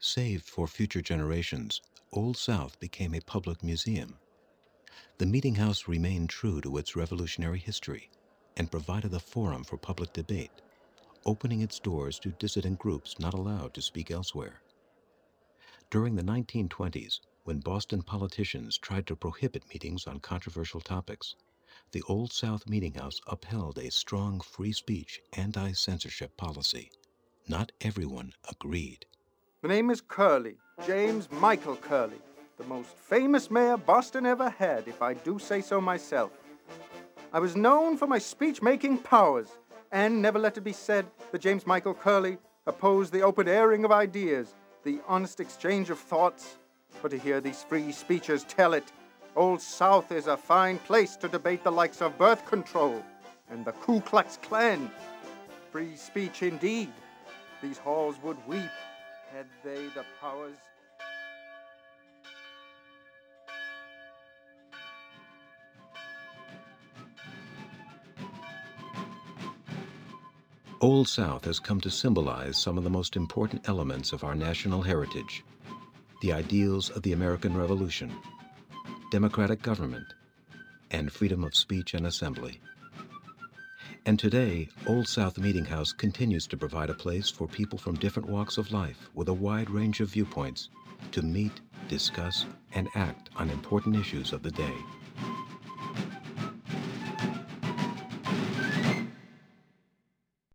Saved for future generations, Old South became a public museum. The Meeting House remained true to its revolutionary history and provided a forum for public debate, opening its doors to dissident groups not allowed to speak elsewhere. During the 1920s, when Boston politicians tried to prohibit meetings on controversial topics, the Old South Meeting House upheld a strong free speech, anti-censorship policy. Not everyone agreed. The name is Curley, James Michael Curley, the most famous mayor Boston ever had, if I do say so myself. I was known for my speech-making powers, and never let it be said that James Michael Curley opposed the open airing of ideas, the honest exchange of thoughts. But to hear these free speechers tell it, Old South is a fine place to debate the likes of birth control and the Ku Klux Klan. Free speech indeed. These halls would weep had they the powers. Old South has come to symbolize some of the most important elements of our national heritage: the ideals of the American Revolution, democratic government, and freedom of speech and assembly. And today, Old South Meeting House continues to provide a place for people from different walks of life with a wide range of viewpoints to meet, discuss, and act on important issues of the day.